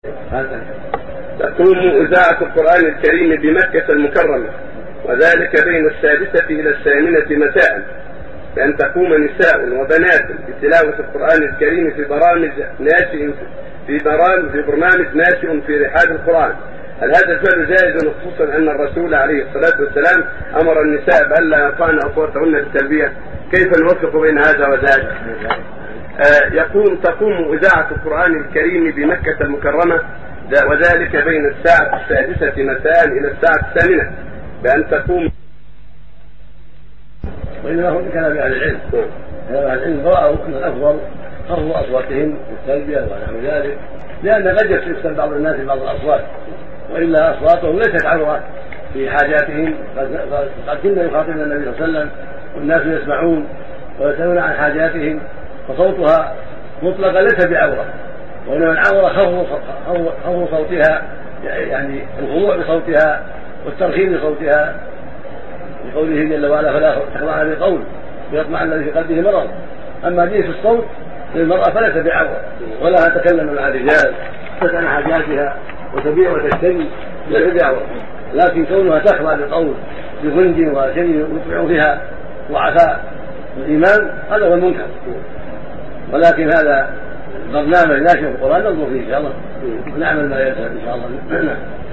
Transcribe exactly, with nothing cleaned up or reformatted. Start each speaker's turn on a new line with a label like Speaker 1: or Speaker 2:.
Speaker 1: تقوم إذاعة القرآن الكريم بمكة المكرمة وذلك بين السادسة إلى الثامنة مساء، بأن تقوم نساء وبنات بتلاوة القرآن الكريم في برامج ناشئ في برامج في برنامج ناشئ في رحاب القرآن. هل هذا الفعل جائز، خصوصا أن الرسول عليه الصلاة والسلام أمر النساء بألا يرفعن أصواتهن بالتلبية؟ كيف نوفق بين هذا وذاك؟ آه يقول تقوم إذاعة القرآن الكريم بمكة المكرمة وذلك بين الساعة السادسة مساء إلى الساعة الثامنة، بأن تقوم.
Speaker 2: وإنما هو كلام أهل العلم، كلام أهل العلم رأوا أن الأفضل خفض أصواتهم بالتلبية ونحو ذلك، لأن قد يستمع بعض الناس بعض الأصوات، وإلا أصواتهم ليست عورة في حاجاتهم. قد كنا يخاطبنا النبي صلى الله عليه وسلم والناس يسمعون ويسألون عن حاجاتهم، فصوتها مطلقا ليس بعورة، وإنما العورة خفض صوتها، يعني الخضوع بصوتها والترخيم بصوتها، لقوله جل وعلا فلا تخضعن بالقول فيطمع الذي في قلبه مرض. أما جنس الصوت للمرأة فليس بعورة، ولا تتكلم مع الرجال تسأل عن حاجاتها وتبيع وتشتري ليس بعورة، لكن كونها تخضع بالقول بغنج وشيء يطمع فيها وعفاء الإيمان هذا هو المنكر. ولكن هذا برنامج ناشئ في القرآن ننظر فيه إن شاء الله، نعمل ما يسأل إن شاء الله.